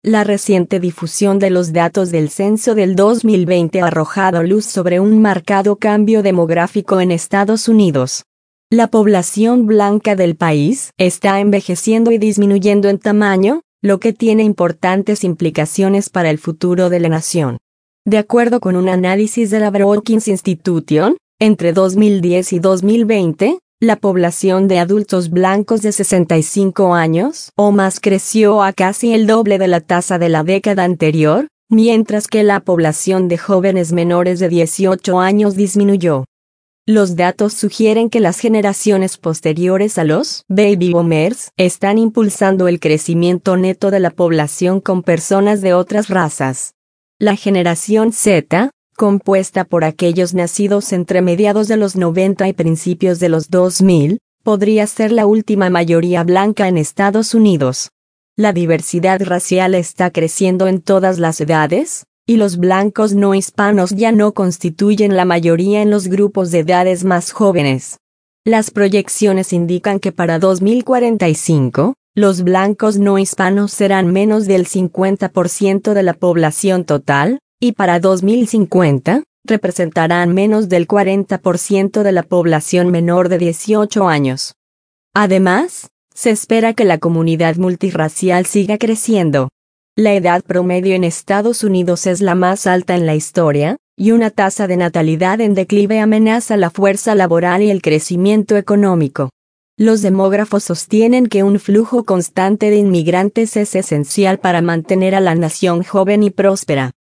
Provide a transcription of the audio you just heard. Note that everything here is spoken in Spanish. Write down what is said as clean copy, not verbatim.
La reciente difusión de los datos del censo del 2020 ha arrojado luz sobre un marcado cambio demográfico en Estados Unidos. La población blanca del país está envejeciendo y disminuyendo en tamaño, lo que tiene importantes implicaciones para el futuro de la nación. De acuerdo con un análisis de la Brookings Institution, entre 2010 y 2020, la población de adultos blancos de 65 años o más creció a casi el doble de la tasa de la década anterior, mientras que la población de jóvenes menores de 18 años disminuyó. Los datos sugieren que las generaciones posteriores a los baby boomers están impulsando el crecimiento neto de la población con personas de otras razas. La generación Z, compuesta por aquellos nacidos entre mediados de los 90 y principios de los 2000, podría ser la última mayoría blanca en Estados Unidos. La diversidad racial está creciendo en todas las edades, y los blancos no hispanos ya no constituyen la mayoría en los grupos de edades más jóvenes. Las proyecciones indican que para 2045, los blancos no hispanos serán menos del 50% de la población total, y para 2050, representarán menos del 40% de la población menor de 18 años. Además, se espera que la comunidad multirracial siga creciendo. La edad promedio en Estados Unidos es la más alta en la historia, y una tasa de natalidad en declive amenaza la fuerza laboral y el crecimiento económico. Los demógrafos sostienen que un flujo constante de inmigrantes es esencial para mantener a la nación joven y próspera.